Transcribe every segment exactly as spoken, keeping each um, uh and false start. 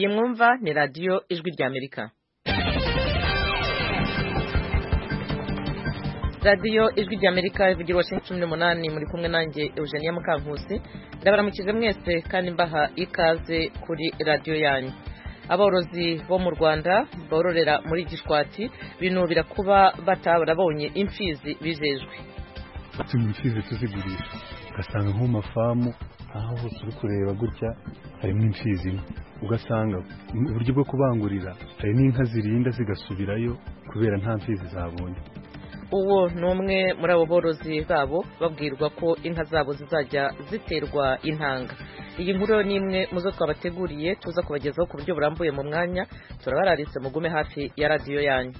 iyi mwumva ni radiyo ijwi rya Amerika. radiyo ijwi rya Amerika ivugira Washington n'umunani muri kumwe nanjye Eugenia Mukankusi. Ndabaramukije mwese kandi mbaha ikaze kuri radiyo yanyu. Aborozi bo mu Rwanda bororera muri Gishwati binubira kuba batabonye imfizi bijejwe. Turi imfizi tuzigurisha ugasanga nko mu mafamu aho hose uri kureba gutya harimo imfizi imwe, ugasanga uburyo bwo kubangurira hari n'inka zirinda zigasubirayo kubera nta mfizi zabonye. Uwo ni umwe muri abo borozi babo babwirwa ko inka zabo zizajya ziterwa intanga. Iyi nkuru ni imwe muzo twabateguriye tuza kubagezaho ku buryo burambuye mu mwanya. Turabararitse mugume hafi ya radiyo yanyu.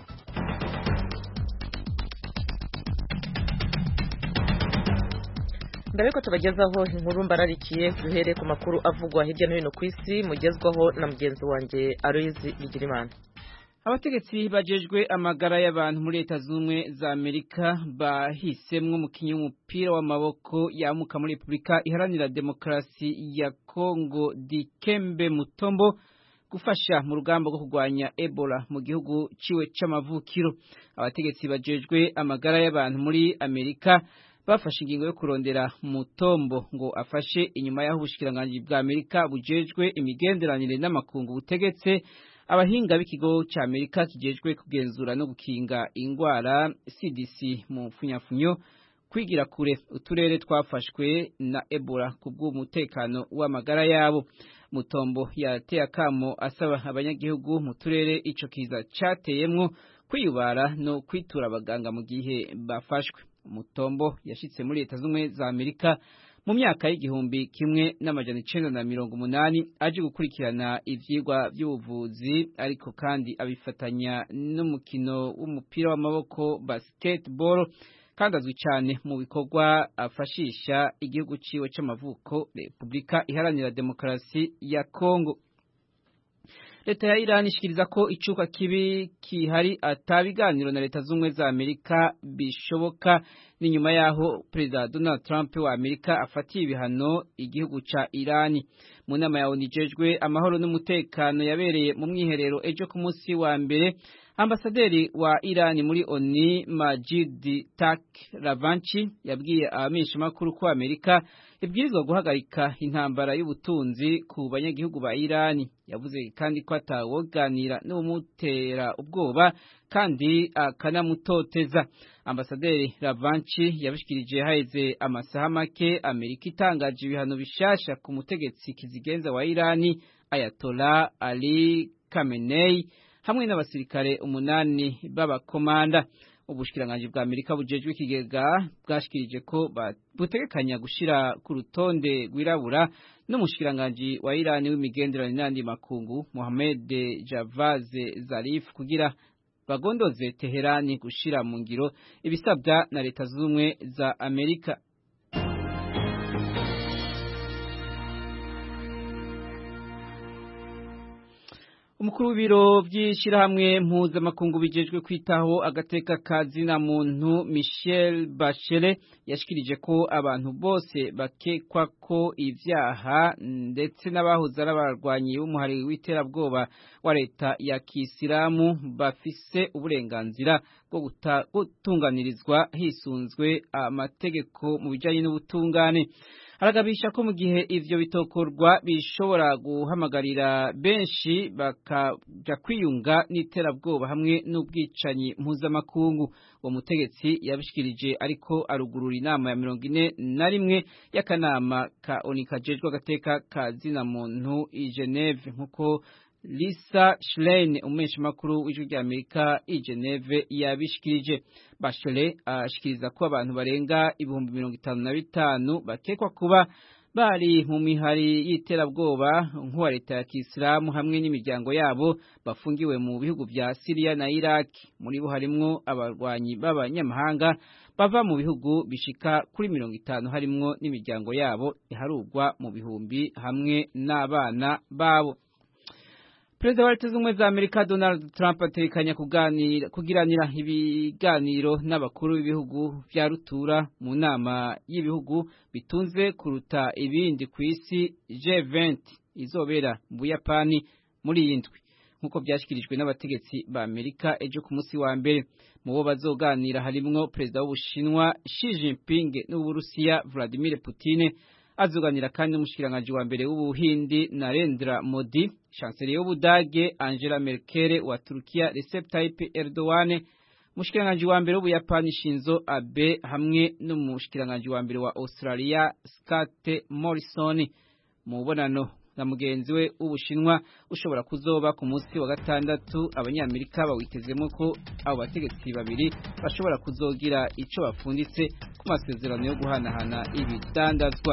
Mbere ko tubagezaho inkuru mbararikiye, duhere ku makuru avugwa hirya no hino ku isi mugezwaho na mugenzi wanjye Aloyizi Bigirimana. Abategetsi bajejwe amagara y'abantu muri Leta Zunze za Amerika bahisemwe umukinyi w'umupira w'amaboko yamuka muri Republika Iharanira Demokarasi ya Kongo Dikembe Mutombo gufasha mu rugamba rwo kurwanya Ebola mu gihugu ciwe c'amavukiro. Abategetsi bajejwe amagara y'abantu muri Amerika bafashe ingingo yo kurondera Mutombo ngo afashe inyuma y'aho ubushikiranganje bwa Amerika bujejwe imigenderanire n'amakungu butegetse abahinga b'ikigo ca Amerika kijejwe kugenzura no gukinga ingwara C D C mu mfunyafunyo kwigira kure uturere twafashwe na Ebola kubw'umutekano w'amagara yabo. Mutombo yateye akamo asaba abanyagihugu mu turere ico kiza cateyemwo kwiyubara no kwitura abaganga mu gihe bafashwe. Mutombo yashitse muri Leta Zunze za Amerika mu myaka y'igihumbi kimwe n'amajana icenda na mirongo umunani aje gukurikirana ivyigwa by'ubuvuzi, ariko kandi abifatanya n'umukino w'umupira w'amaboko basketball, kandi azwi cyane mu bikorwa afashisha igihugu ciwe c'amavuko Republika Iharanira Demokarasi ya Kongo. Leta ya Iran ishikiriza ko icuka kibi kihari atabiganiro na Leta Zunze za Amerika bishoboka ni nyuma yaho President Donald Trump wa Amerika afatiye ibihano igihugu ca Iran. Mu nama ya onijejwe amahoro n'umutekano yabereye mu mwiherero ejo ku munsi wa mbere, ambasaderi wa Iran muri O N U Majid Takht Ravanchi yabwiye abamenyesha makuru ko Amerika ibwirizwa guhagarika intambara y'ubutunzi ku banyagihugu ba Iran. Yavuze kandi ko atawoganira n'umutera ubwoba kandi akanamutoteza. Ambasaderi Ravanchi yabishikirije haize amasaha make Amerika itangaje ibihano bishasha ku mutegetsi kizigenza wa Iran Ayatollah Ali Khamenei hamwe n'abasirikare umunani b'abakomanda. Ubushikiranganje bwa Amerika bujejwe ikigega bwashikirije ko butegekanya gushira ku rutonde rwirabura n'umushikiranganje wa Iran w'imigenderanire n'andi makungu Mohammed Javad Zarif kugira bagondoze Teherani gushira mu ngiro ibisabwa na Leta Zunze za Amerika. Umukuru w'ibiro by'ishirahamwe mpuzamakungu bijejwe kwitaho agateka kazina muntu Michelle Bachelet yashikirije ko abantu bose bakekwa ko ivyaha ndetse n'abahoze ari abarwanyi b'umuhari w'iterabwoba wa leta ya Kisilamu bafise uburenganzira bwo gutunganirizwa hisunzwe amategeko mu bijanye n'ubutungane. Aragabisha ko mu gihe ivyo bitokorwa bishobora guhamagarira benshi bakaja kwiyunga n'iterabwoba hamwe n'ubwicanyi mpuzamakungu. Uwo mutegetsi yabishikirije ariko arugurura inama ya mirongo ine na rimwe y'akanama ka O N U kajejwe agateka ka zina muntu i Geneve, nkuko Lisa Schlein umesha makuru w'ijwi rya Amerika i Geneve yabishikirije. Bachelet ashikiriza ko abantu barenga ibihumbi mirongo itanu na bitanu bakekwa kuba bari mu mihari y'iterabwoba nk'uwa leta ya Kisilamu hamwe n'imiryango yabo bafungiwe mu bihugu vya Syria na Iraq. Muri bo harimwo abarwanyi b'abanyamahanga bava mu bihugu bishika kuri mirongo itanu harimwo n'imiryango yabo iharugwa mu bihumbi hamwe n'abana babo. Perezida wa Leta Zunze za Amerika Donald Trump atekanya kuganira kugiranira ibiganiro n'abakuru b'ibihugu vya rutura mu nama y'ibihugu bitunze kuruta ibindi ku isi G twenty. izobera mu Buyapani muri iyi ndwi nk'uko byashyikirijwe n'abategetsi ba Amerika ejo ku munsi wa mbere. Mu bo bazoganira harimwo perezida w'Ubushinwa Xi Jinping n'Uburusiya Vladimir Putin, azoganira kandi n'umushikiranganji wa mbere w'Ubuhindi Narendra Modi, chancelier w'Ubudage Angela Merkel, wa Turkiya Recep Tayyip Erdogan, umushikiranganji wa mbere w'Ubuyapani Shinzo Abe hamwe n'umushikiranganji wa mbere wa Australia Scott Morrison. Mu bonano na mugenzi we w'Ubushinwa ushobora kuzoba ku munsi wa gatandatu, abanyamerika bawitezemo ko abo bategetsi babiri bashobora kuzogira ico bafunditse ku masezerano yo guhanahana ibidandazwa.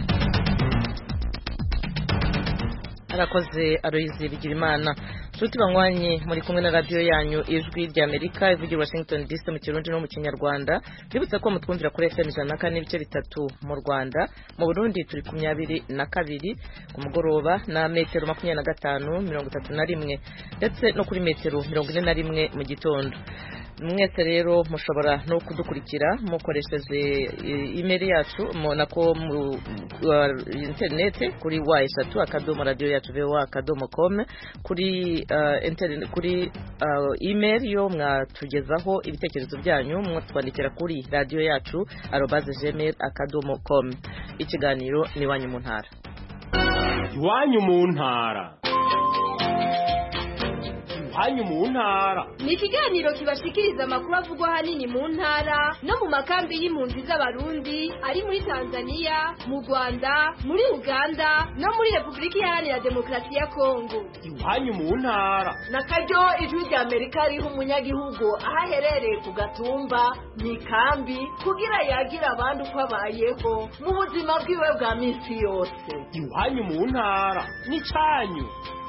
Arakoze Aloyizi Bigirimana. Nshuti banywanyi, muri kumwe na radio yanyu Ijwi rya Amerika ivugira Washington D C mu Kirundi no mu Kinyarwanda. Bibutsa ko mutwumvira kuri F M ijana na kane n'ibice bitatu mu Rwanda, mu Burundi turi ku makumyabiri na kabiri ku mugoroba na metero makumyabiri na gatanu mirongo itatu na rimwe ndetse no kuri metero mirongo ine na rimwe mu gitondo. Mwese rero mushobora no kudukurikira mukoresheje email yacu nako mu internet kuri wa eshatu akadomo radio yacu voa akadomo com, kuri uh, internet kuri uh, email yo mwatugezaho ibitekerezo byanyu mwatwandikira kuri radio yacu arobase gmail akadomo com. Ikiganiro ni wanyu mu ntara. Iwanyu mu ntara. Iwanyu mu ntara ni ikiganiro kibashikiriza amakuru avugwa hanini mu ntara no mu makambi y'impunzi z'abarundi ari muri Tanzania, mu Rwanda, muri Uganda no muri Republika Iharanira Demokarasi ya Kongo. Iwanyu mu ntara na karyo Ijwi rya Amerika riha umunyagihugu aho aherereye ku gatumba mu ikambi kugira yagira abandi uko abayeho mu buzima bwiwe bwa minsi yose. Iwanyu mu ntara ni cyanyu.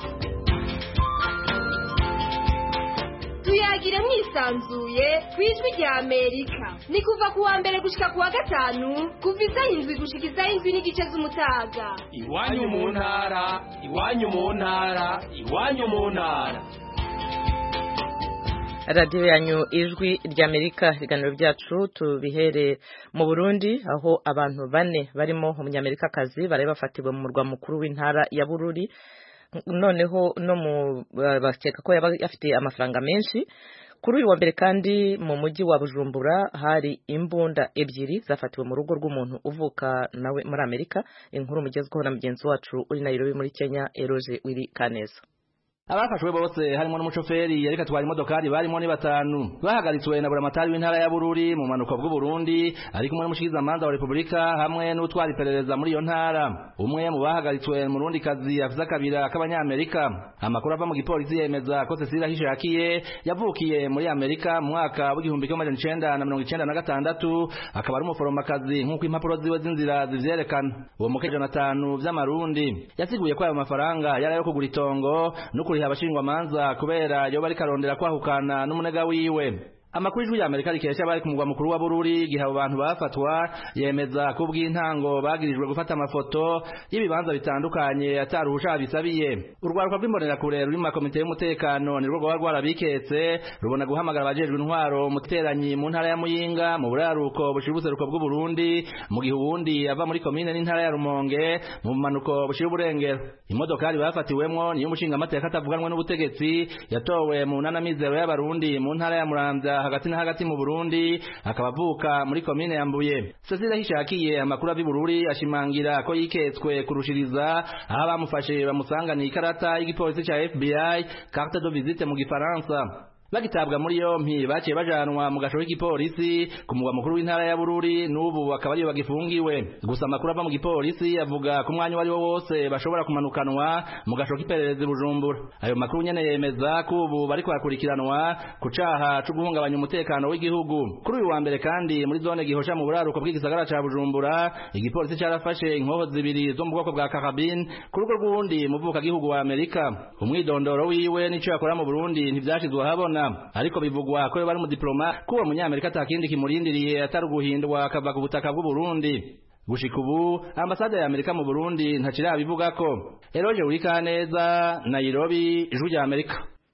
Tuyagire mwisanzuye kwijwi rya Amerika. Ni kuva kuwa mbere gushika kuwa gatanu kuva isaha indwi gushika isaha indwi n'igice z'umutaga. Iwanyu mu ntara, iwanyu mu ntara, iwanyu mu ntara. Radio yanyu Ijwi rya Amerika, ibiganiro byacu tubihere mu Burundi aho abantu bane barimo umunyamerikakazi bari bafatiwe mu murwa mukuru w'intara ya Bururi, noneho no mu bakeka ko yaba afite amafaranga menshi. Kuri uyu wa mbere kandi mu mujyi wa Bujumbura hari imbunda ebyiri zafatiwe mu rugo rw'umuntu uvuka nawe muri Amerika. Inkuru mugezweho na mugenzi wacu uri Nairobi muri Kenya, Eroje Wiri Kaneza. Abafashwe bose harimo n'umushoferi yareka twari imodokari barimo ni batanu bahagaritswe na buramatari w'intara ya Bururi mu manuko bw'u Burundi ari kumwe n'umushikiza manza wa Republika hamwe n'utwari perereza muri iyo ntara. Umwe mu bahagaritswe mu Burundi kazi afisa kabira k'abanyamerika. Amakuru ava mu gipolisi yemeza ko Cecilia Hishakiye yavukiye muri Amerika mu mwaka w'igihumbi kimwe magana icenda na mirongo icenda na gatandatu, akaba ari umuforomakazi nk'uko impapuro ziwe z'inzira zivyerekana. Uwo mukeje Jonathan vy'amarundi yasiguye ko ayo mafaranga yari ayo kugura itongo no kuriha abashingwa manza kubera yo bari karondera kwahukana n'umunega wiwe. Amakuru y'Ijwi rya Amerika rikesha bari ku mugwa mukuru wa Bururi gihe abo bantu bafatwa yemeza ko bw'intango bagirijwe gufata amafoto y'ibibanza bitandukanye ataruhusha bisabiye. Urwaruka rw'imbonera kure ruri mu komite y'umutekano ni rwo rwa rwarabiketse rubona guhamagara abajejwe intwaro muteranyi mu ntara ya Muyinga mu buraruko bushibuseruko bw'u Burundi mu gihe ubundi ava muri komine n'intara ya Rumonge mu manuko bushiru burengero. Imodokari bafatiwemwo ni y'umushinga amateka atavuganwe n'ubutegetsi yatowe mu nanamizero y'abarundi mu ntara ya Muramvya hagati na hagati mu Burundi akabavuka muri komine ya Mbuye. Cecilia Hishakiye amakuru avi Bururi ashimangira ko yiketswe kurushiriza aho bamufashe bamusangana ikarata y'igipolisi ca F B I, carte de visite mu gifaransa. Bagitabwa muri yompi baciye bajanwa mu gasho k'igipolisi ku mugwa mukuru w'intara ya Bururi, n'ubu akaba ariyo bagifungiwe. Gusa amakuru ava mu gipolisi avuga ku mwanya wari wo wose bashobora kumanukanwa mu gasho k'iperereza Bujumbura. Ayo makuru nyene yemeza ko ubu bari kwakurikiranwa ku caha cyo guhungabanya umutekano w'igihugu. Kuri uyu wa mbere kandi muri zone gihosha mu buraruko bw'igisagara ca Bujumbura, igipolisi carafashe inkoho zibiri zo mu bwoko bwa karabine ku rugo rw'undi muvuka gihugu wa Amerika. Umwidondoro wiwe n'ico yakora mu Burundi ntivyashizwe habona, ariko bivugwa ko bari mu diploma ko uwo munyamerika atakindi kimurindiriye atari guhindwa akava ku butaka bw'u Burundi. Gushika ubu ambasade ya Amerika mu Burundi ntacira bivuga ko. Eroje Wiri Kaneza, Nairobi, Ijwi rya Amerika.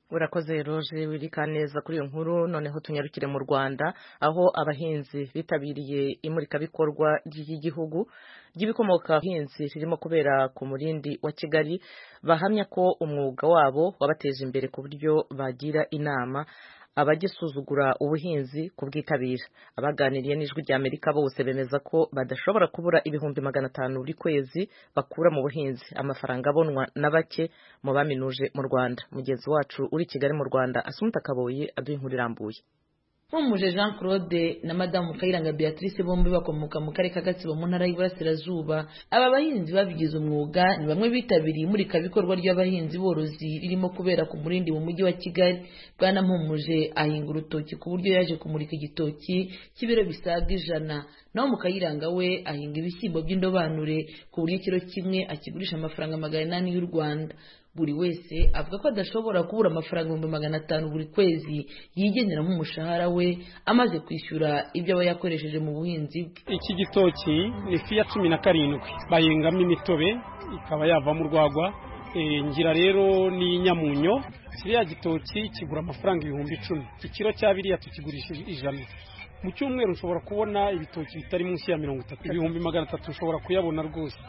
urakoze Roje wirika neza kuri iyo nkuru. Noneho tunyarukire mu Rwanda aho abahinzi bitabiriye imurikabikorwa ry'igihugu ry'ibikomoka buhinzi ririmo kubera ku murindi wa Kigali bahamya ko umwuga wabo wabateje imbere ku buryo bagira inama abagisuzugura ubuhinzi kubwitabira. Abaganiriye n'ijwi rya Amerika bose bemeza ko badashobora kubura ibihumbi magana atanu buri kwezi bakura mu buhinzi, amafaranga abonwa na bake mu baminuje mu Rwanda. Mugenzi wacu uri Kigali mu Rwanda Asumta Kaboyi aduha inkuru irambuye. Mpumuje Jean Claude na Madamu Kayiranga Beatrice bombi bakomoka mu karere ka Gatsibo mu ntara y'Iburasirazuba. Aba bahinzi babigize umwuga ni bamwe bitabiriye imurikabikorwa ry'abahinzi borozi ririmo kubera ku murindi mu mujyi wa Kigali. Bwana Mpumuje ahinga urutoki ku buryo yaje kumurika igitoki cy'ibiro bisaga ijana, naho mu Kayiranga we ahinga ibishyimbo by'indobanure ku buryo ikiro kimwe akigurisha amafaranga magana inani y'u Rwanda. Buri wese avuga ko adashobora kubura amafaranga ibihumbi magana atanu buri kwezi yigenera nk'umushahara we amaze kwishyura ibyo aba yakoresheje mu buhinzi bwe. Iki gitoki ni fiya cumi na karindwi bahingamo imitobe ikaba yavamo urwagwa. E, ngira rero ni nyamunyo. Kiriya gitoki kigura amafaranga ibihumbi icumi, ikiro cya biriya tukigurishije ijana. Mu cyumweru ushobora kubona ibitoki bitari munsi ya mirongo itatu, ibihumbi magana atatu ushobora kuyabona rwose.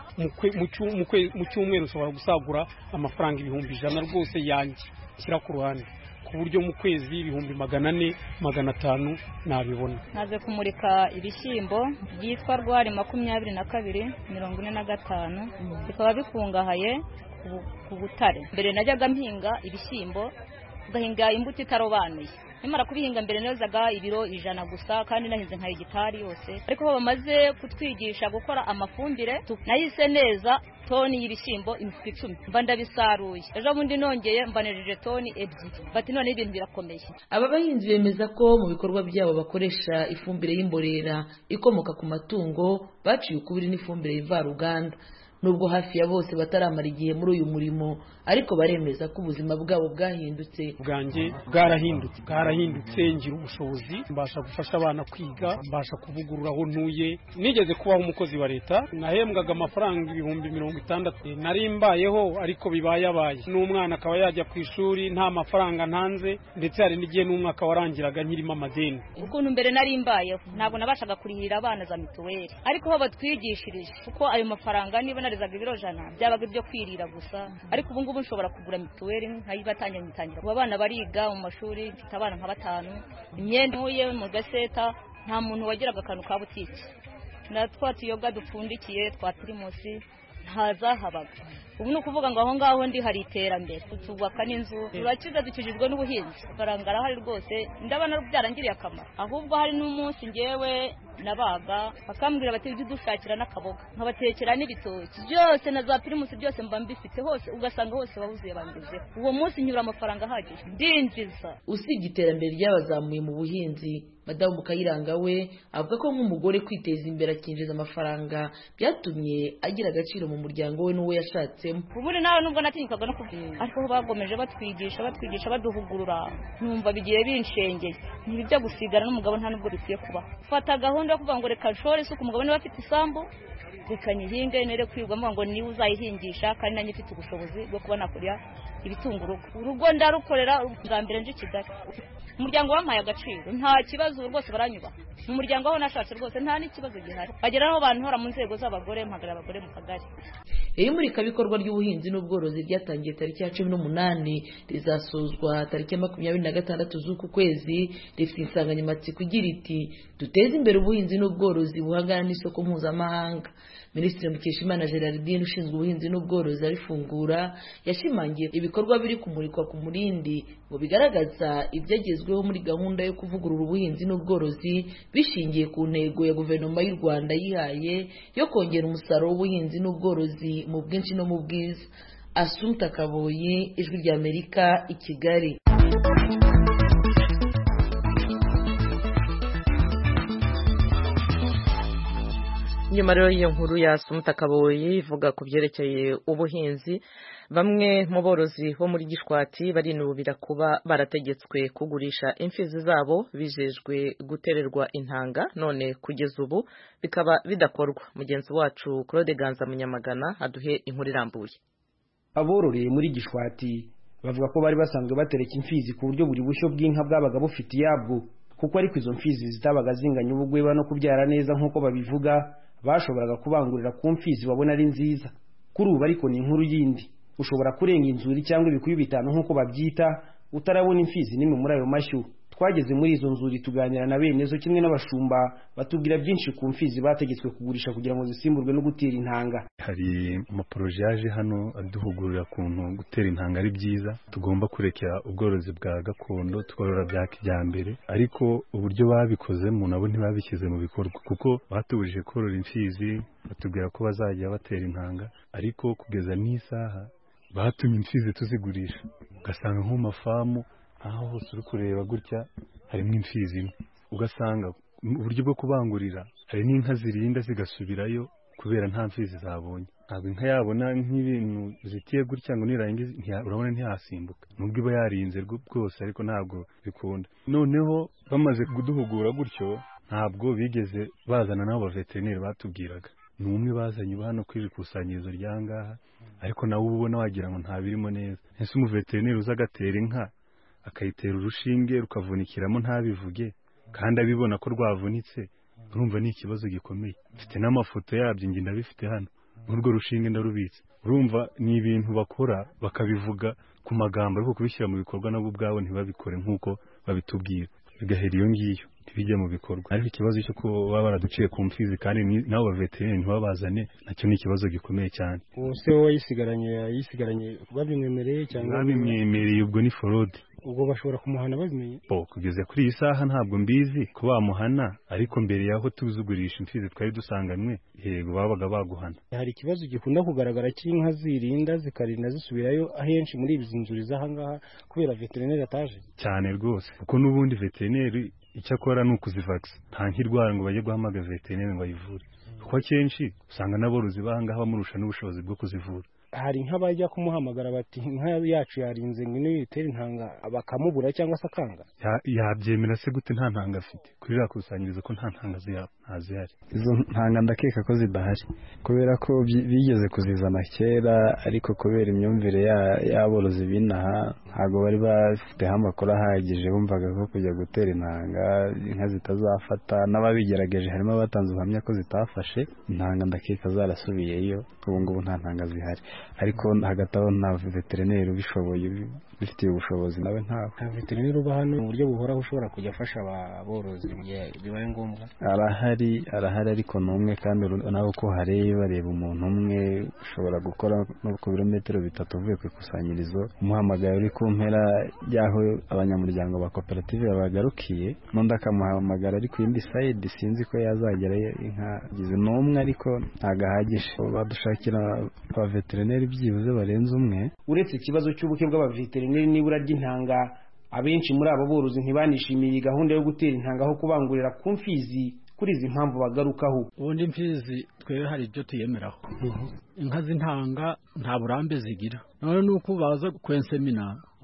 Mu cyumweru ushobora gusagura amafaranga ibihumbi ijana rwose yanjye kira ku ruhande, ku buryo mu kwezi ibihumbi magana ane magana atanu nabibona. Naze kumurika ibishyimbo byitwa Rwari makumyabiri na kabiri mirongo ine na gatanu, bikaba bikungahaye ku butare. Mbere najyaga mpinga ibishyimbo ugahinga imbuto itarobanuye, nimara kubihinga mbere nezaga ibiro ijana gusa kandi nahinze nka hegitari yose, ariko ho bamaze kutwigisha gukora amafumbire nahise neza toni y'ibishyimbo imifuka icumi mba ndabisaruye. Ejo bundi nongeye mbanejeje toni ebyiri, bati none ibintu birakomeye. Aba bahinzi bemeza ko mu bikorwa byabo bakoresha ifumbire y'imborera ikomoka ku matungo baciye ukubiri n'ifumbire y'ivaruganda. Nubwo hafi ya bose bataramara igihe muri uyu murimo, ariko baremeza ko ubuzima bwabo bwahindutse. Bwanjye bwarahindutse bwarahindutse ngira ubushobozi, mbasha gufasha abana kwiga, mbasha kuvugurura aho ntuye. Nigeze kubaho umukozi wa leta, nahembwaga amafaranga ibihumbi mirongo itandatu. Nari mbayeho ariko bibaye abaye n'umwana akaba yajya ku ishuri nta mafaranga ntanze, ndetse hari n'igihe n'umwaka warangiraga nkirimo amadeni. Ukuntu mbere nari mbayeho ntabwo nabashaga kurihira abana za mituweli, ariko ho batwigishirije kuko ayo mafaranga niba narizaga ibiro jana byabaga ibyo kwirira gusa, ariko ubu ngubu nshobora kugura mituweli nkayibatangira nyitangira. Abo bana bariga mu mashuri, mfite abana nka batanu, imyenda nkuye mu gaseta, nta muntu wagiraga akantu ka butiki. Na twa tuyoga dupfundikiye twa tirimusi ntazahabaga. Ubu ni ukuvuga ngo aho ngaho ndi hari iterambere, tubaka n'inzu, turakiza dukijijwe n'ubuhinzi, faranga arahari rwose, ndabona byarangiriye akamaro. Ahubwo hari n'umunsi ngewe nabaga bakambwira bati ujye dushakira n'akaboga nkabatekera n'ibitoki byose na za pirimusi byose mba mbifite hose, ugasanga hose bahuzuye bangezeho. Uwo munsi nyura amafaranga ahagije ndinjiza. Usibye iterambere ryabazamuye mu buhinzi, Madamu Kayiranga we avuga ko nk'umugore kwiteza imbere akinjiza amafaranga byatumye agira agaciro mu muryango we n'uwo yashatsemo. Ubundi nawe nubwo natinyukaga no kubyina, ariko bagomeje batwigisha batwigisha baduhugurura, numva bigiye binshengeye. Ntibijya gusigara n'umugabo nta nubwo bikwiye kuba. Fata gahunda yo kuvuga ngo reka nshore isuku, umugabo niba afite isambu reka nyihinge, nere kwirwamo ngo niwe uzayihingisha kandi nanjye mfite ubushobozi bwo kuba nakurya ibitunga urugo. Urugo ndarukorera bwa mbere nje Kigali. Umuryango wampaye agaciro, nta kibazo rwose baranyuba. Mu muryango aho nashatse rwose nta n'ikibazo gihari. Bagera aho abantu hora mu nzego z'abagore, mpagarara abagore mu kagari. Iyi murikabikorwa ry'ubuhinzi n'ubworozi ryatangiye tariki ya cumi n'umunani rizasozwa tariki ya makumyabiri na gatandatu z'uku kwezi. Rifite insanganyamatsiko igira iti duteze imbere ubuhinzi n'ubworozi buhangana n'isoko mpuzamahanga. Minisitiri Mukeshimana Gerardine ushinzwe ubuhinzi n'ubworozi abifungura yashimangiye ibikorwa biri kumurikwa ku murindi ngo bigaragaza ibyagezweho muri gahunda yo kuvugurura ubuhinzi n'ubworozi bishingiye ku ntego ya guverinoma y'u Rwanda yihaye yo kongera umusaruro w'ubuhinzi n'ubworozi mu bwinshi no mu bwiza. Asumta Kaboyi, Ijwi rya Amerika, i Kigali. Nyuma rero iyo nkuru ya Asumta Kaboyi ivuga ku byerekeye ubuhinzi, bamwe mu borozi bo muri Gishwati barinubira kuba barategetswe kugurisha imfizi zabo bijejwe gutererwa intanga, none kugeza ubu bikaba bidakorwa. Mugenzi wacu Claude Ganza Munyamagana aduhe inkuru irambuye. Abororeye muri Gishwati bavuga ko bari basanzwe batereka imfizi ku buryo buri bushyo bw'inka bwabaga bufite iyabwo, kuko ariko izo mfizi zitabaga zinganya ubugweba no kubyara neza nk'uko babivuga, bashoboraga kubangurira ku mfizi babona ari nziza. Kuri ubu ariko ni inkuru yindi, ushobora kurenga inzuri cyangwa ibikuyu bitanu nk'uko babyita utarabona imfizi nimwe muri ayo mashyo. Twageze muri izo nzuri tuganira na bene zo kimwe n'abashumba, batubwira byinshi ku mfizi bategetswe kugurisha kugira ngo zisimburwe no gutera intanga. Hari amaporoje yaje hano aduhugurira kuntu gutera intanga ari byiza, tugomba kurekera ubworozi bwa gakondo tworora bya kijyambere, ariko uburyo babikozemo nabo ntibabishyize mu bikorwa, kuko batubujije korora imfizi, batubwira ko bazajya batera intanga, ariko kugeza n'isaha batumye imfizi tuzigurisha. Ugasanga nko mu mafamu aho hose uri kureba gutya harimo imfizi imwe, ugasanga uburyo bwo kubangurira hari n'inka zirinda zigasubirayo kubera nta mfizi zabonye. Ntabwo inka yabona nk'ibintu zitiye gutya ngo nirangize urabona ntiyasimbuka, nubwo iba yarinze rwose ariko ntabwo bikunda. Noneho bamaze kuduhugura gutyo ntabwo bigeze bazana n'abo baveterineri batubwiraga, ni umwe bazanye hano kuri ikusanyirizo ryangaha, ariko nawe ubona wagira ngo nta birimo neza. Ese umuveterineri uza agatera inka akayitera urushinge rukavunikiramo ntabivuge, kandi abibona ko rwavunitse, urumva ni ikibazo gikomeye. Mfite n'amafoto yabyo ngi ndabifite hano, n'urwo rushinge ndarubitse. Urumva ni ibintu bakora bakabivuga ku magambo, ariko kubishyira mu bikorwa nabo ubwabo ntibabikore nk'uko babitubwira, bigahera iyo ngiyo ntibijye mu bikorwa. Ariko ikibazo cyo ko baba baraduciye ku mfizi kandi nabo baveterineri ntibabazane, nacyo ni ikibazo gikomeye cyane. Ubuse wowe yisigaranye yisigaranye babimwemereye cyangwa babimwemereye? Ubwo ni forode. Ubwo bashobora kumuhana babimenye? Oh, kugeza kuri iyi saha ntabwo mbizi ko bamuhana, ariko mbere yaho tuzugurisha imfizi twari dusanganwe, yego babaga baguhana. Hari ikibazo gikunda kugaragara cy'inka zirinda zikarinda zisubirayo ahenshi muri izi nzuri z'ahangaha kubera veterineri ataje cyane rwose, kuko n'ubundi veterineri icyo akora ni ukuzivagisa, nta nk'irwara ngo bajye guhamagara veterineri ngo ayivure, kuko akenshi usanga n'aborozi b'ahangaha bamurusha n'ubushobozi bwo kuzivura. Hari nk'abajya kumuhamagara bati inka yacu yarinze ngwino yitere intanga, bakamubura cyangwa se akanga? Yabyemera se gute nta ntanga afite? Kuri rakusanyirizo ko nta ntanga zihari. Izo ntanga ndakeka ko zidahari, kubera ko bigeze kuzizana kera, ariko kubera imyumvire y'aborozi binaha ntabwo bari bafiteho amakuru ahagije, bumvaga ko kujya gutera intanga inka zitazafata, n'ababigerageje harimo abatanze ubuhamya ko zitafashe. Intanga ndakeka zarasubiyeyo, ubu ngubu nta ntanga zihari, ariko hagati aho nta veterineri ubishoboye bifitiye ubushobozi nawe ntawe. Nta veterineri uba hano mu buryo buhoraho ushobora kujya afasha aborozi bibaye ngombwa? Arahari arahari ariko ni umwe, kandi nawe uko hareba bareba umuntu umwe ushobora gukora no ku birometero bitatu uvuye ku ikusanyirizo, umuhamagaye uri ku mpera y'aho abanyamuryango ba koperative babagarukiye, n'undi akamuhamagara ari ku yindi sayidi, sinzi ko yazagerayo inka gize n'umwe, ariko ntabwo ahagije. Badushakira abaveterineri byibuze barenze umwe. Uretse ikibazo cy'ubuke bw'abaveterineri n'ibura ry'intanga, abenshi muri abo borozi ntibanishimiye iyi gahunda yo gutera intanga aho kubangurira ku mfizi. Kuri izi mpamvu bagarukaho, ubundi imfizi twebwe hari ibyo tuyemeraho. Inka z'intanga nta burambe zigira, none nuko baza kwensemina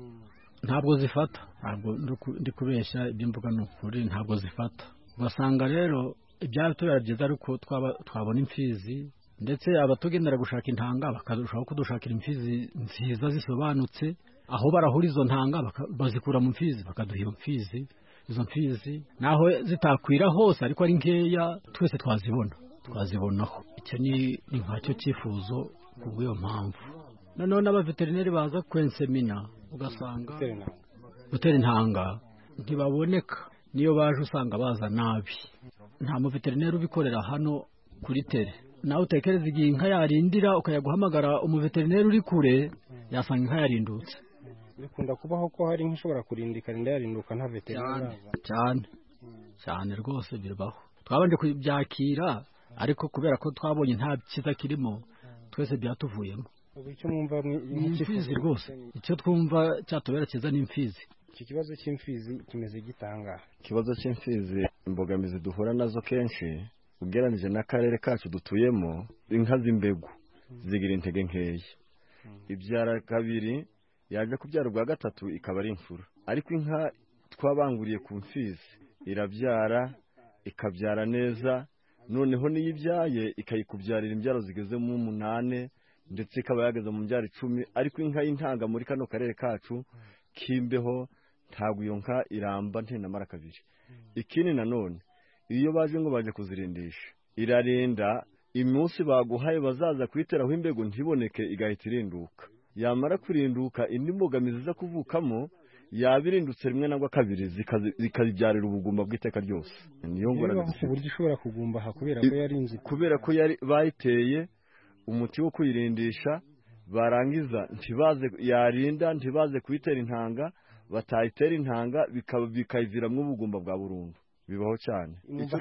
ntabwo zifata, ntabwo ndi kubeshya, ibyo mvuga ni ukuri, ntabwo zifata. Ugasanga rero ibyatubera byiza ariko twabona imfizi, ndetse abatugendera gushaka intanga bakarushaho kudushakira imfizi nziza zisobanutse, aho barahura izo ntanga bazikura mu mfizi bakaduha iyo mfizi. Izo mfizi naho zitakwira hose ariko ari nkeya, twese twazibona twazibonaho. Icyo ni nkacyo cyifuzo kubw'iyo mpamvu. Noneho n'abaveterineri baza kwensemina ugasanga gutera intanga ntibaboneka, niyo baje usanga baza nabi. Nta muveterineri ubikorera hano kuri tere. Nawe utekereza igihe inka yarindira ukajya guhamagara umuveterineri uri kure, yasanga inka yarindutse. Bikunda kubaho ko hari nk'ishobora kurindika rinda yarinduka nta veterineri cyane cyane rwose bibaho. Twabanje kubyakira, ariko kubera ko twabonye nta cyiza kirimo, twese byatuvuyemo. Icyo mwumva imfizi rwose, icyo twumva cyatubera cyiza ni imfizi. Iki kibazo cy'imfizi kimeze gitanga. Ikibazo cy'imfizi imbogamizi duhura nazo kenshi ugereranije n'akarere kacu dutuyemo, inka z'imbegu zigira intege nkeya, ibyara kabiri yaje kubyara ubwa gatatu ikaba ari imfura. Ariko inka twabanguriye ku mfizi irabyara ikabyara neza, noneho niyo ibyaye ikayikubyarira imbyaro zigeze mu umunane ndetse ikaba yageze mu mbyaro icumi ariko inka y'intanga muri kano karere kacu kimbeho ntabwo iyo nka iramba ntenamara kabiri. Ikindi nanone iyo baje ngo baje kuzirindisha irarenda imunsi baguhaye bazaza kwiteraho imbego ntiboneke igahita irinduka, yamara kurinduka indi mbogamizi za kuvukamo yabirindutse rimwe nangwa kabiri zikazibyarira ubugumba bw'iteka ryose. Niyo ngora uburyo ishobora kugumba ha kubera ko yarinzi kubera ko yari bayiteye umuti wo kuyirindisha barangiza ntibaze yarinda ntibaze kwitera intanga batayitera intanga bikayiviramwo ubugumba bwa burundu. Bibaho cyane.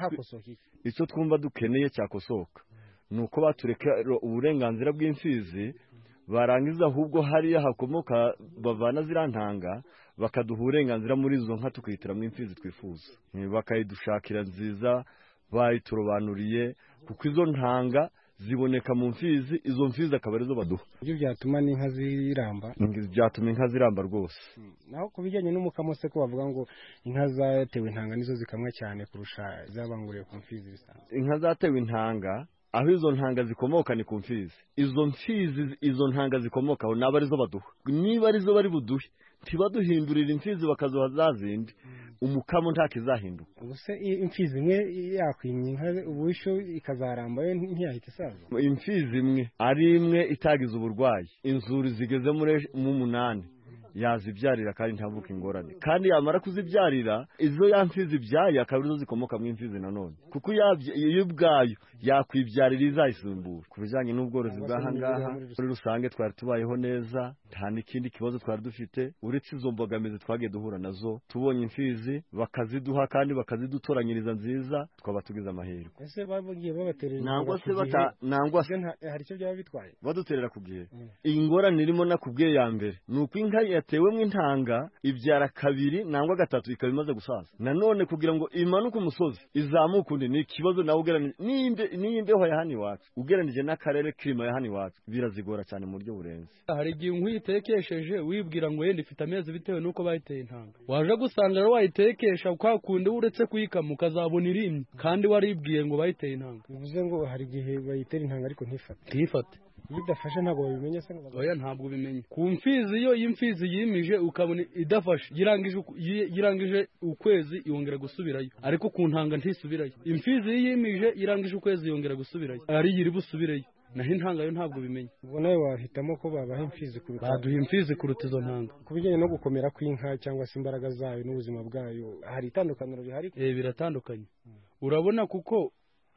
Icyo twumva dukeneye cyakosoka nuko batureka uburenganzira bw'imfizi barangiza ahubwo hariya hakomoka bavana zirantanga bakaduha uburenganzira muri izo nka tukihitiramo imfizi twifuza, bakayidushakira nziza bayiturobanuriye kuko izo ntanga ziboneka mu mfizi, izo mfizi akaba arizo baduha. Ibyo byatuma n'inka ziramba byatuma inka ziramba rwose. Naho kubijyanye n'umukamo se ko bavuga ngo inka zatewe intanga nizo zikamwa cyane kurusha zabanguriye ku mfizi bisanzwe. Inka zatewe intanga aho izo ntanga zikomoka ni ku mfizi, izo mfizi izo ntanga zikomokaho naba arizo baduha. Niba arizo bari buduhe ntibaduhindurira imfizi bakazuha zazindi umukamo ntakizahinduka. Ubuse imfizi imwe yakwimye inka ubusho ikazaramba yo ntiyahita isaza. Imfizi imwe ari imwe itagize uburwayi inzuri zigeze muri mu munani yazibyarira kandi ntavuka ingorane, kandi yamara kuzibyarira izo ya mfizi byaye akabirizo zikomoka mu imfizi nanone kuko iyo ubwayo yakwibyarira izayisumbura. Ku bijyanye n'ubworozi bw'ahangaha muri rusange twari tubayeho neza, nta n'ikindi kibazo twari dufite uretse izo mbogamizi twagiye duhura nazo. Tubonye imfizi bakaziduha kandi bakazidutoranyiriza nziza twaba tugize amahirwe. Ese bavugiye babaterera nangwa se bata nangwa se hari icyo byaba bitwaye baduterera ku gihe. Ingorane irimo nakubwiye ya mbere nuko inka yatewemo intanga ibyara kabiri nangwa gatatu ikaba imaze gusaza, nanone kugira ngo imanuke umusozi izamuke undi ni ikibazo. Nawe ugereranije n'imbeho ya hano iwacu ugereranije n'akarere kirima ya hano iwacu birazigora cyane mu buryo burenze. Hari igihe nk'uyitekesheje wibwira ngo yenda ifite amezi bitewe n'uko bayiteye intanga, waje gusanga rero wayitekesha ukakunde uretse kuyikama ukazabona irimye kandi waribwiye ngo bayiteye intanga. Bivuze ngo hari igihe bayitera intanga ariko ntifate ntifate iyo idafashe ntabwo babimenya se. Oya ntabwo bimenye ku mfizi iyo y'imfizi yimije ukabona idafashe yirangije yirangije ukwezi yongera gusubirayo, ariko ku ntanga ntisubirayo. Imfizi yimije yirangije ukwezi yongera gusubirayo ari yiri busubireyo, naho intanga yo ntabwo bimenye. Ubwo nawe wahitamo ko babaha imfizi kuruta baduha imfizi kuruta izo ntanga. Ku bijyanye no gukomera kw'inka cyangwa se imbaraga zayo n'ubuzima bwayo hari itandukaniro rihari? Eh biratandukanye. Urabona kuko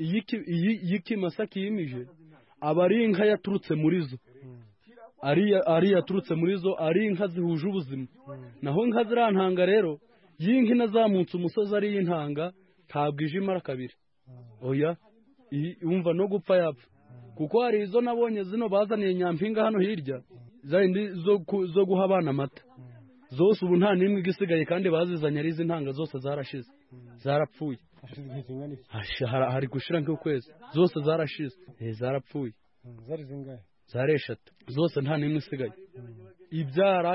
iyi kimasa kiyimije aba ari inka yaturutse muri zo, ari yaturutse muri zo ari inka zihuje ubuzima. Naho inka zirantanga rero y'inka inazamutse umusozi ari y'intanga ntabwo ije imara kabiri. Oya umva no gupfa yapfa, kuko hari izo nabonye zino bazaniye nyampinga hano hirya zindi zo guha abana amata, zose ubu nta n'imwe igisigaye kandi bazizanye ari izi ntanga zose zarashize zarapfuye. Hari gushira nk'ukwezi zose zarashize zarapfuye. Zari zingahe? Zari eshatu zose nta n'imwe isigaye. Ibyara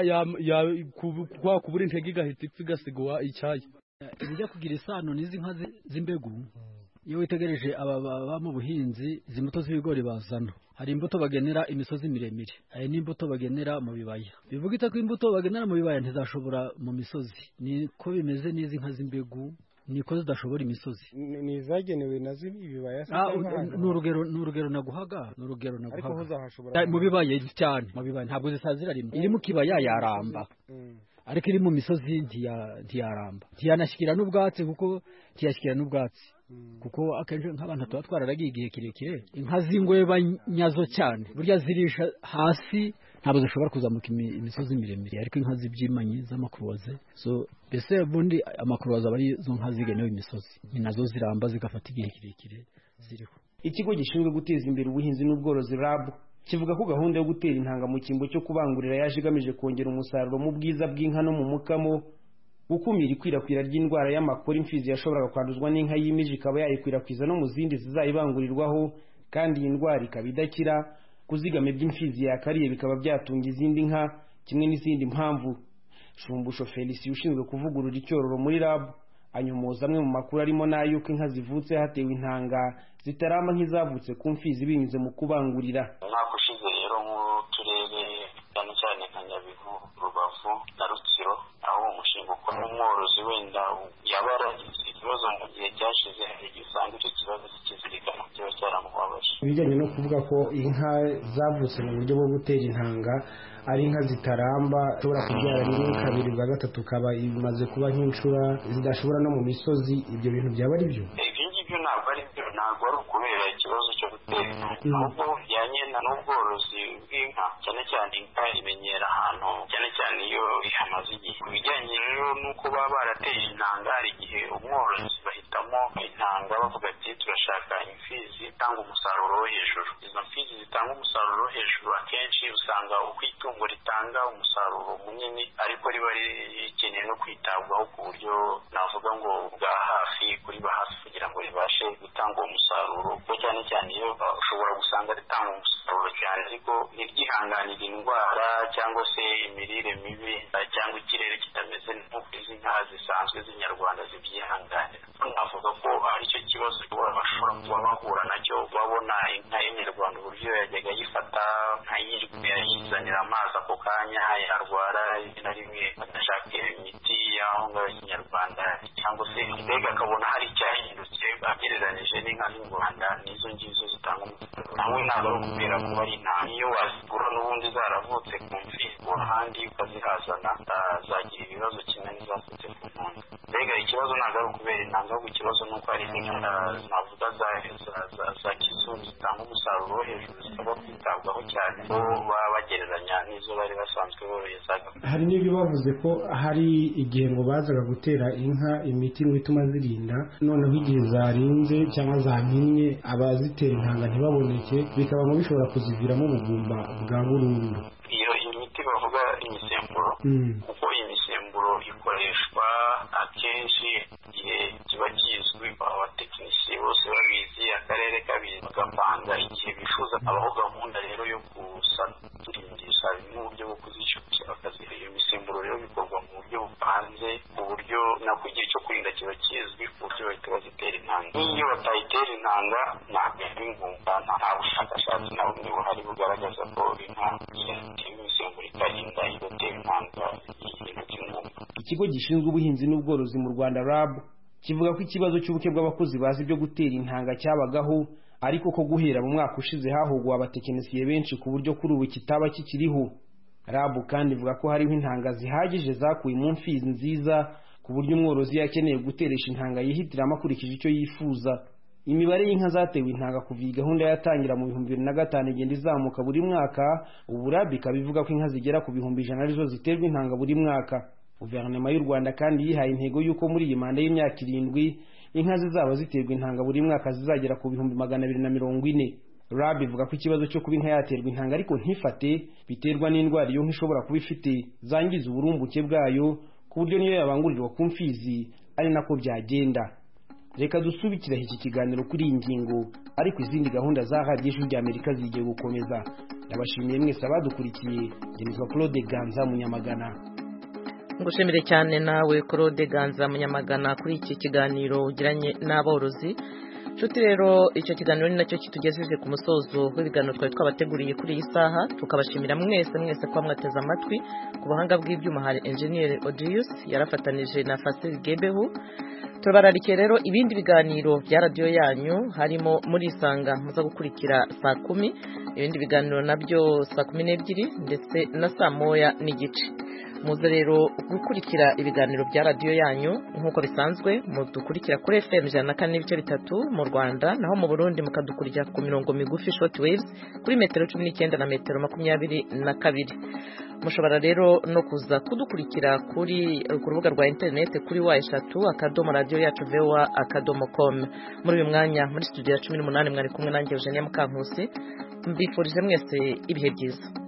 kwa kubura intege igahita ipfa igasigwa icyayi. Ibijya kugira isano n'izi nka z'imbegu iyo witegereje aba mu buhinzi izi mbuto z'ibigori bazana, hari imbuto bagenera imisozi miremire, hari n'imbuto bagenera mu bibaya. Bivuga ita ko imbuto bagenera mu bibaya ntizashobora mu misozi. Niko bimeze n'izi nka z'imbegu niko zidashobora imisozi. Ni zagenewe nazo ibibaya. Ni urugero ni urugero naguhaga ni urugero naguhaga mu bibaya cyane, mu bibaya ntabwo zisazira rimwe. Iri mu kibaya yaramba, ariko iri mu misozi ntiyaramba, ntiyanashyikira n'ubwatsi kuko ntiyashyikira n'ubwatsi kuko akenshi nk'abantu tuba twararagiye igihe kirekire. Inka z'ingweba nyazo cyane burya zirisha hasi ntabwo zishobora kuzamuka imisozi miremire, ariko inka z'ibyimanyi z'amakuruwaze so mbese ubundi amakuruwaze aba ari zo nka zigenewe imisozi, ni nazo ziramba zigafata igihe kirekire ziriho. Ikigo gishinzwe guteza imbere ubuhinzi n'ubworozi R A B kivuga ko gahunda yo gutera intanga mu cyimbo cyo kubangurira yaje igamije kongera umusaruro mu bwiza bw'inka no mu mukamo, gukumira ikwirakwira ry'indwara y'amakore imfizi yashoboraga kwanduzwa n'inka yimije ikaba yayikwirakwiza no mu zindi zizayibangurirwaho, kandi iyi ndwara ikaba idakira. Kuzigama iby'imfizi yakariye bikaba byatunga izindi nka kimwe n'izindi mpamvu. Shumbusho Felicien ushinzwe kuvugurura icyororo muri R A B anyomoza amwe mu makuru arimo n'ayuko inka zivutse hatewe intanga zitarama nk'izavutse ku mfizi binyuze mu kubangurira. Umwaka ushize rero rero mu turere cyane cyane nka Nyabihu, Rubavu na Rutsiro, aho umushinga ukora umworozi wenda yaba yaragize ikibazo mu gihe cyashize, igisanga icyo kibazo kikizirikana kiba cyaramubabaje. Ibijyanye no kuvuga ko inka zavutse mu buryo bwo gutera intanga ari inka zitaramba, zishobora kubyara rimwe kabiri bwa gatatu kaba imaze kuba nk'inshura zidashobora no mu misozi, ibyo bintu byaba ari byo? Ibyo ngibyo ntabwo ari byo, ntabwo ari ukubera ikibazo cyo gutera intanga, ahubwo bijyanye n'ubworozi bw'inka, cyane cyane inka imenyera ahantu, cyane cyane iyo ihamaze igihe. Ku bijyanye rero n'uko baba barateye intanga, hari igihe umworozi bahitamo intanga bavuga ati turashaka imfizi itanga umusaruro wo hejuru. Izo mfizi zitanga umusaruro wo hejuru akenshi usanga uko itungo ritanga umusaruro munini, ariko riba rikeneye no kwitabwaho ku buryo navuga ngo bwa hafi, kuriba hafi kugira ngo ribashe gutanga umusaruro, kuko cyane cyane iyo ushobora gusanga ritanga umusaruro cyane ariko ntiryihanganire indwara cyangwa se imirire mibi cyangwa ikirere kitameze nk'uko izi nka zisanzwe z'inyarwanda zibyihanganira. Navuga ko ari cyo kibazo bashobora kuba bahura nacyo, babona inka y'inyarwanda uburyo yajyaga yifata ntayirwe yayizanira amazi ako kanya, yarwara na rimwe badashaka imiti y'aho ngaho y'inyarwanda, cyangwa se mbega akabona hari icyahindutse agereranyije n'inka z'u Rwanda n'izo ngizo zitanga umusaruro. Nawe ntabwo ari ukubera kuba ari intanga, iyo wazigura n'ubundi zaravutse ku mfizi ahandi ukazihazana zagira ibibazo kimwe n'izavutse ku mpunzi. Mbega ikibazo ntabwo ari ukubera intanga, ahubwo ikibazo ni uko hari inka navuga za kizungu zitanga umusaruro wo hejuru zisaba kwitabwaho cyane, bo baba bagereranya n'izo bari basanzwe borohezaga. Hari n'ibyo bavuze ko hari igihe ngo bazaga gutera inka imiti ngo ituma zirinda, noneho igihe zarinze cyangwa zahinnye abazitera intanga ntibaboneke, bikaba ngo bishobora kuziviramo ubugumba bwa burundu. Iyo imiti bavuga imisemburo, kuko imisemburo ikoreshwa akenshi igihe kiba kizwi, abatekinisiye bose babizi, akarere kabizi, bagapanga igihe bifuza. Abaho gahunda rero yo kusaturindisha n'uburyo bwo kuzishyushya bakaziha iyo misemburo, rero bikorwa mu buryo bupanze, ku buryo nako igihe cyo kurinda kiba kizwi, ku buryo bahita bazitera intanga. N'iyo batayitera intanga ntabwo ari ngombwa, nta bushakashatsi na bumwe buhari bugaragaza ko inka ifite imisemburo ikarinda igatera intanga ikintu cy'ingumba. Ikigo gishinzwe ubuhinzi n'ubworozi mu Rwanda R A B kivuga ko ikibazo cy'ubuke bw'abakozi bazi byo gutera intanga cyabagaho, ariko ko guhera mu mwaka ushize hahugwa abatekinisiye benshi ku buryo kuri ubu kitaba kikiriho. R A B kandi ivuga ko hariho intanga zihagije zakuwe mu mfizi nziza, ku buryo umworozi yakeneye guteresha intanga yihitiramo akurikije icyo yifuza. Imibare y'inka zatewe intanga kuva iyi gahunda yatangira mu bihumbi bibiri na gatanu igenda izamuka buri mwaka, ubu R A B ikaba ivuga ko inka zigera ku bihumbi ijana arizo ziterwa intanga buri mwaka. Guverinoma y'u Rwanda kandi yihaye intego y'uko muri iyi manda y'imyaka irindwi inka zizaba ziterwa intanga buri mwaka zizagera ku bihumbi magana abiri na mirongo ine. R A B ivuga ko ikibazo cyo kuba inka yaterwa intanga ariko ntifate biterwa n'indwara iyo nka ishobora kuba ifite zangiza uburumbuke bwayo, ku buryo niyo yabangurirwa ku mfizi ari nako byagenda. Reka dusubikira iki kiganiro kuri iyi ngingo, ariko izindi gahunda za Radio Ijwi ry'Amerika zigiye gukomeza. Ndabashimiye mwese abadukurikiye. Jennifer Claude Ganza Munyamagana. Ngushimire cyane nawe Claude Ganza Munyamagana kuri iki kiganiro ugiranye n'aborozi. Nshuti rero icyo kiganiro ni nacyo kitugejeje ku musozo w'ibiganiro twari twabateguriye kuri iyi saha, tukabashimira mwese mwese kwa mwateze amatwi. Ku buhanga bw'ibyuma hari Engineer Odius yarafatanije na Fasil Gebehu. Turabararikiye rero ibindi biganiro bya radio yanyu, harimo muri Isanga muza gukurikira saa kumi, ibindi biganiro nabyo saa kumi n'ebyiri ndetse na saa moya n'igice. Muze rero gukurikira ibiganiro bya radio yanyu nk'uko bisanzwe, mudukurikira kuri F M ijana na kane n'ibice bitatu mu Rwanda, naho mu Burundi mukadukurikira ku mirongo migufi short waves kuri metero cumi n'icyenda na metero makumyabiri na kabiri. Mushobora rero no kuza kudukurikira kuri ku rubuga rwa internet kuri wa eshatu akadomo radio yacu voa akadomo com. Muri uyu mwanya muri studio ya cumi n'umunani mwari kumwe nanjye Eugenia Mukankusi, mbifurije mwese ibihe byiza.